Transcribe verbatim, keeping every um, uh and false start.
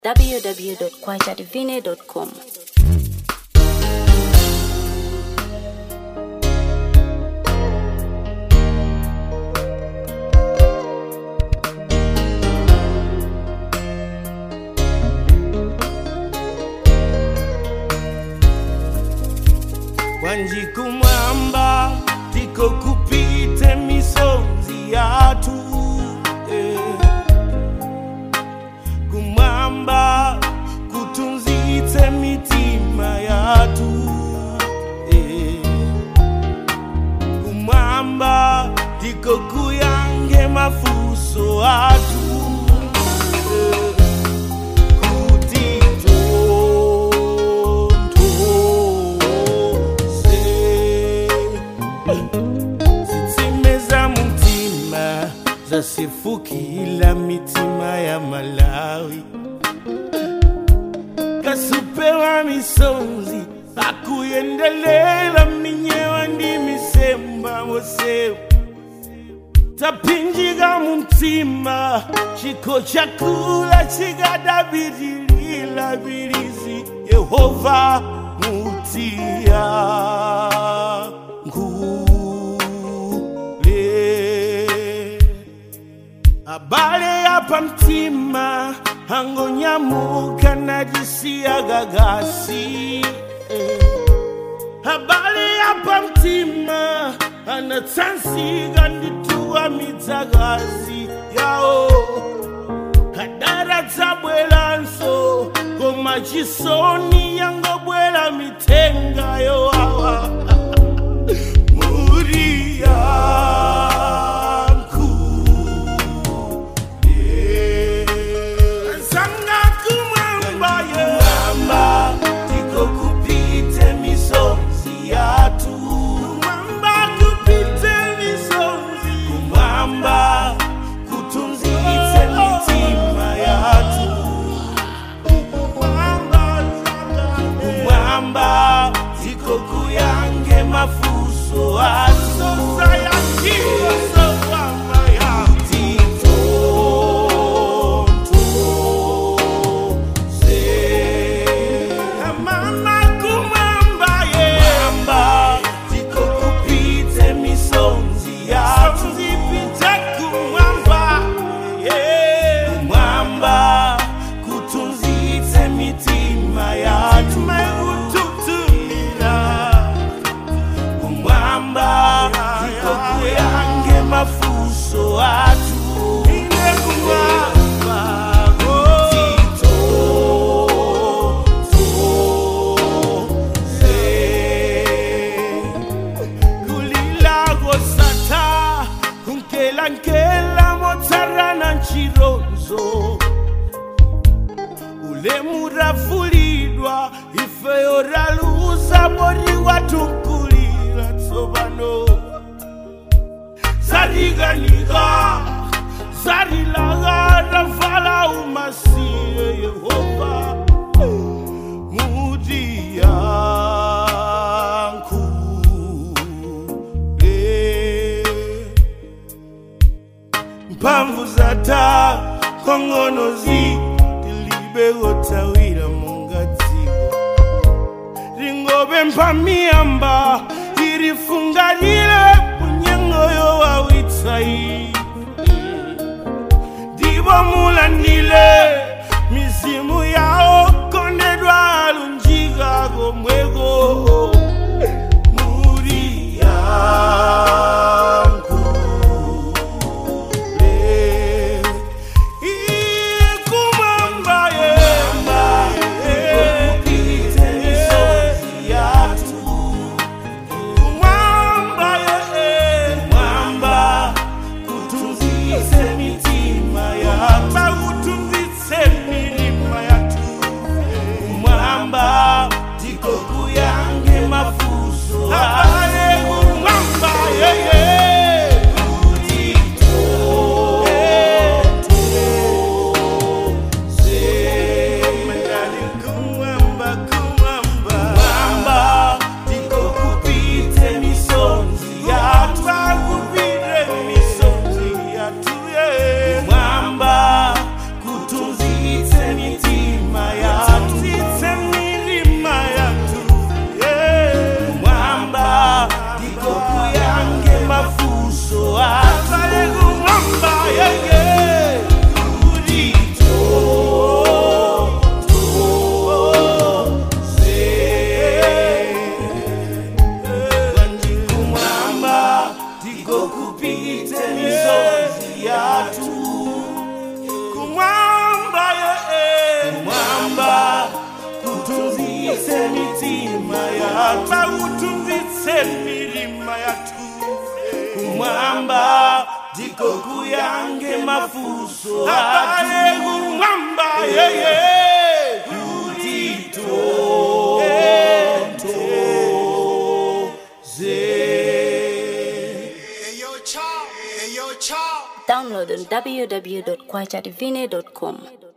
w w w dot kwacha divine dot com. Wanji kumwamba tiko kupite misonzi yatu eh. Kumwamba kutunzite mitima yatu eh. Kumwamba tiko kuyange mafuso atu eh. Zasifukila mitima ya Malawi kasupewa misonzi akuyendelela minyewa ndi misemba mose tapinjiga mumtima chiko chakula chikadabitilila bilizi Yehova mutia abale apa mtima angonyamuka najisia gagasi abale apa mtima anatsansiga ndituwa midzagazi yao kadara dzabwelanso koma chisoni yangobwela mitenga yowawa Muria mafuso aso sayaki so mama ya tito to se mama kumamba ye mamba tiko kupite misonzi ya zipita kumamba ye kumamba kutunzite mitima ya tumegututumira tiko kuyange mafuso atu ine kumwamba tito to se kulila gosata kunkela nkela motarana nchironzo ule murafulidwa ife yoraluza bori watunkulira tsobano Zariganiga, Zarilaga, Ravala umasiye Yehova Mudianku Mpamvu zata kongonozi Dilibe gotawira mungatigo Ringobe mpamiamba Irifungalile Yo awitsai Dibo mulandile Misimu yao kondedwa alunjiga gomwego Muri yangu le Ikumamba ye Ikukupite misozi yatu Kumamba ye mitima ya kutunzitse milima yatu kumwamba diko kuyange mafuso abaye kumwamba yeye kutito Download on w w w dot kwacha divine dot com.